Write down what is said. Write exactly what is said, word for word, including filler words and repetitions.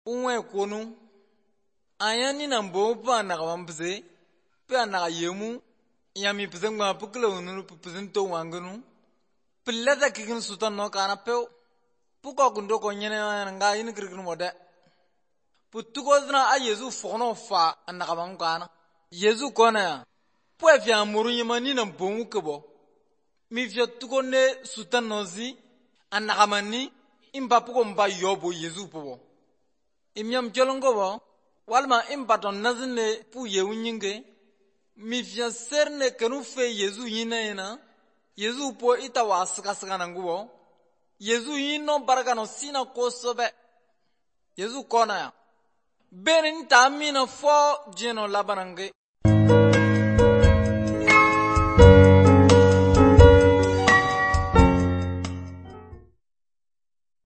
unwe konu ayani na mbo pa na kawamse pe na yemu yami pizeng ma puklo unu pizento wangunu pillada kikin sutan no kana pe puko gundo ko nyene nga yin kirkin mode putuko dina a yesu fono fa na kawang kana yesu kona ya po fi amuru yimani na mbo kebo mi fi tuko ne sutan nozi anakamani imba puko mba yobo yesu po imyam jolongo bo walma imbaton nazne pu yewunyinge mi fi serne kanu fe yesu yina ina yesu po ita wasaka saka nangubo yesu yino baraka no sina kosobe yesu kona ya benin tamina fo jeno labanange